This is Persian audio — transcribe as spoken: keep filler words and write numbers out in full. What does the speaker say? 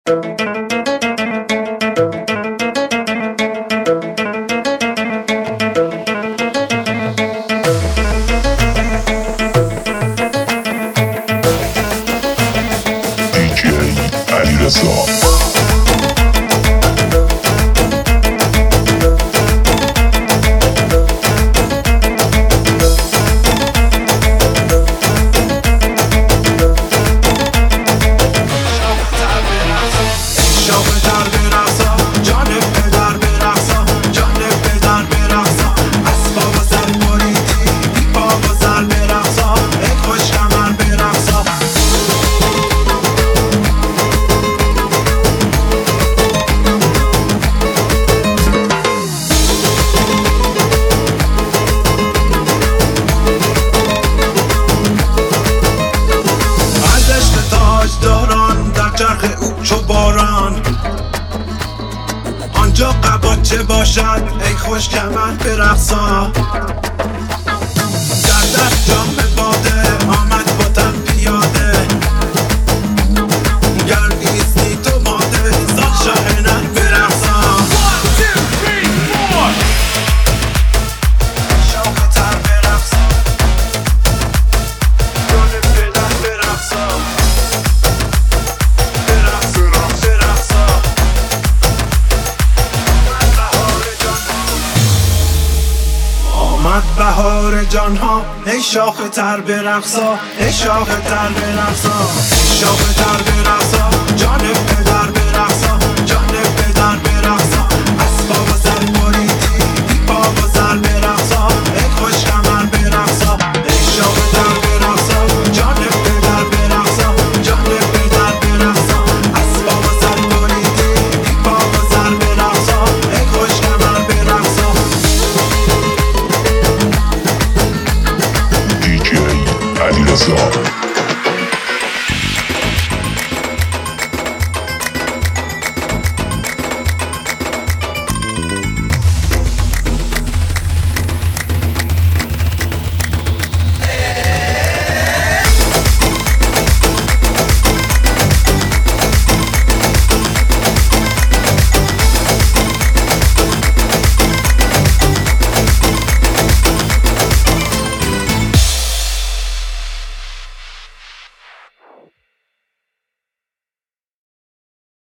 آنجا قباچه باشد ای خوش کمر برقصا، در دست جام باده آمد با تن پیاده، گر نیستی تو ماده زاد شاهنر برقصا. شوق تر برقصا، جان پدر برقصا، آمد بهار جان ها ای شاخ تر برقصا، ای شاخ تر برقصا، ای شاخ تر برقصا، جان پدر برقصا، جان پدر برقصا، اسباب و سر بریدی بی پا و سر برقصا، ای خوش کمر برقصا، ای شاخ تر برقصا، جان پدر برقصا، جان پدر برقصا، اسباب و سر بریدی بی پا و سر برقصا، ای خوش کمر برقصا. دی جی علیرضا